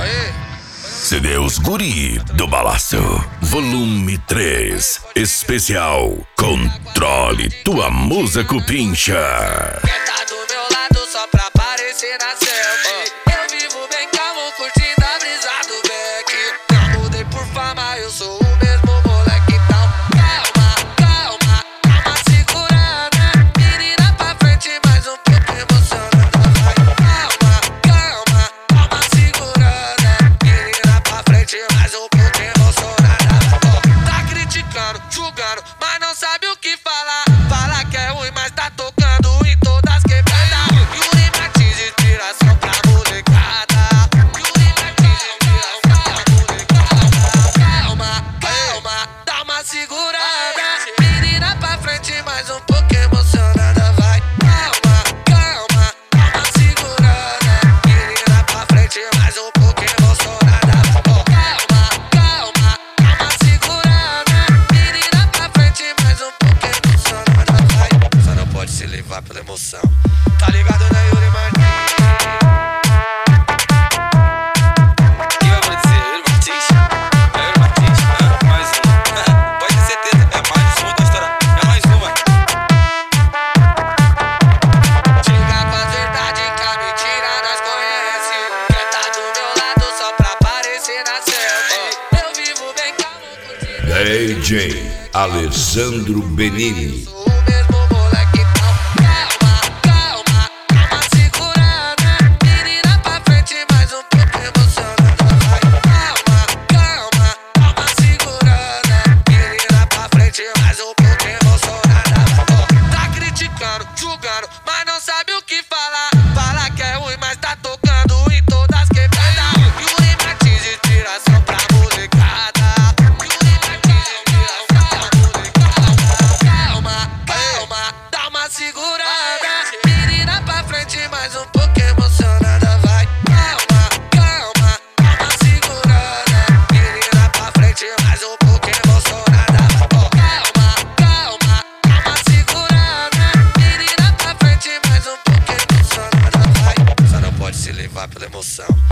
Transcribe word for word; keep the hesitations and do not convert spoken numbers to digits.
C D Os Guri do Balaço, volume três, especial Controle Tua Musa Cupincha. Quer tá do meu lado só pra aparecer na selfie. Eu vivo bem calmo, curtindo a brisa do Beck. Não mudei por fama, eu sou o mesmo moleque. Então calma, calma, calma segurando. Menina pra frente, mais um pouco emocionada. Vai, calma, calma, calma segurando. Menina pra frente, mais um pouco emocionada. Oh, tá criticando, julgando, mas não sabe o que falar. Fala que é ruim, mas tá tocando em todas as quebradas. Yuri Martins, inspiração pra molecada. Yuri Martins, inspiração pra molecada. Calma, calma, dá uma segurada. Menina pra frente, mais um pouco emocionada. Vai, calma, calma, dá uma segurada. Menina pra frente, mais um pouco emocionada. Oh, calma, calma, dá uma segurada. Menina pra frente, mais um pouco emocionada. Vai, só não pode se levar pela emoção. Tá ligado, né, Yuri Martins? Quem vai aparecer? Yuri Martins? É Yuri Martins? É, mais um. Pode ter certeza, é mais uma da história. É mais uma. Chega com a verdade que a mentira nós conhece. Quer tá do meu lado só pra aparecer na selfie. Eu vivo bem calmo, curtindo D J Alessandro Benini. sou o mesmo moleque. Então calma, calma, calma segurando. Menina pra frente, mais um pouco emocionada. Vai, calma, calma, calma segurando. Menina pra frente, mais um pouco emocionada. Oh, tá criticando, julgando, mas não sabe o que falar. Fala que é ruim, mas tá tocando em todas as quebradas. Yuri Martins, inspiração pra molecada. Yuri Martins, inspiração pra molecada. Calma, calma, dá uma segurada. Menina pra frente, mais um pouco emocionada. Vai, calma, calma, dá uma segurada. Menina pra frente, mais um pouco emocionada. Oh, calma, calma, dá uma segurada. Menina pra frente, mais um pouco emocionada. Vai, só não pode se levar pela emoção.